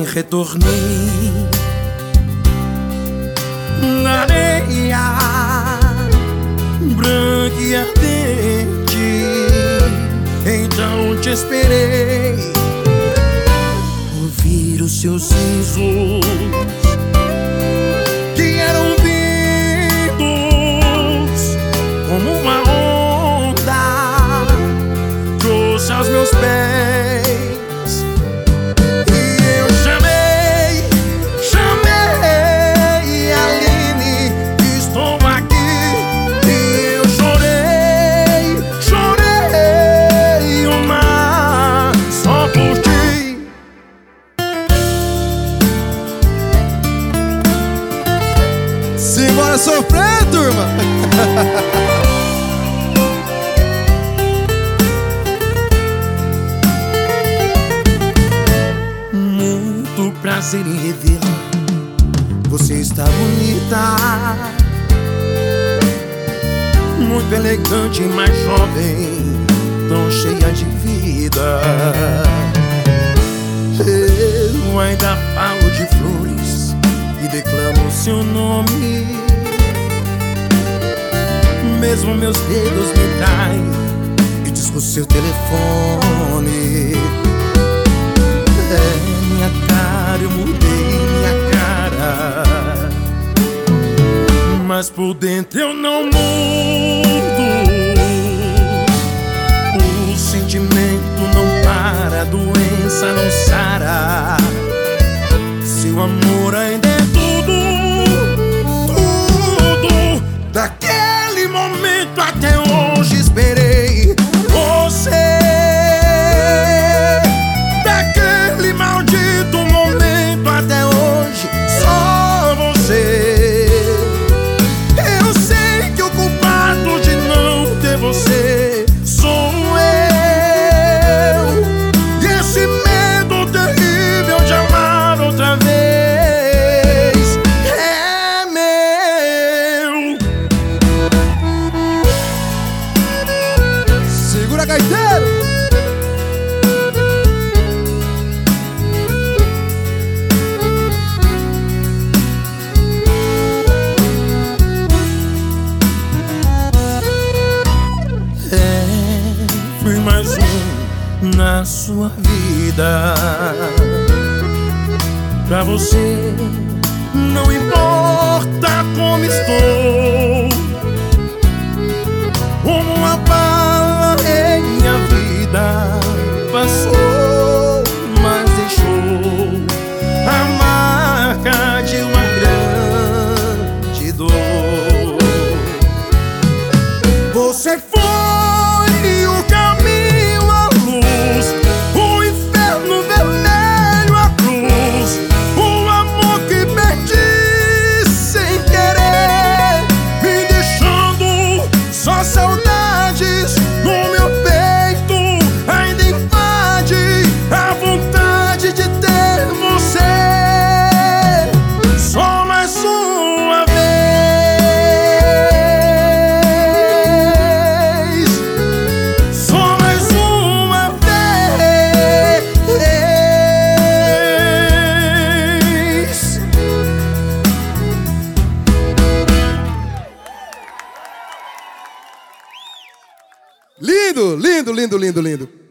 retornei na areia branca e ardente. Então te esperei ouvir os seus sisos que eram vindos como uma onda, trouxe aos meus pés. E eu chamei Aline, estou aqui. E eu chorei o mar só por ti. Simbora sofrer, turma! Muito prazer em revê-la. Você está bonita, muito elegante, mais jovem, tão cheia de vida. Eu ainda falo de flores e declamo seu nome, mesmo meus dedos me traem e disco seu telefone. Minha cara, eu mudei minha cara, mas por dentro eu não mudo. O sentimento não para, a doença não sara. Seu amor ainda é tudo, tudo. Daquele momento até hoje esperei você. Daquele maldito momento até hoje, só você. Eu sei que o culpado de não ter você sou eu. E esse medo terrível de amar outra vez é meu. Segura, gaiteiro! Fui mais um na sua vida. Pra você não importa como estou, como uma bala em minha vida passou, mas deixou a marca de uma grande dor. Você foi o caminho, a luz, o inferno vermelho, a cruz, o amor que perdi sem querer, me deixando só saudades no meu peito. Ainda invade a vontade de ter você só mais uma vez. Lindo, lindo, lindo, lindo, lindo.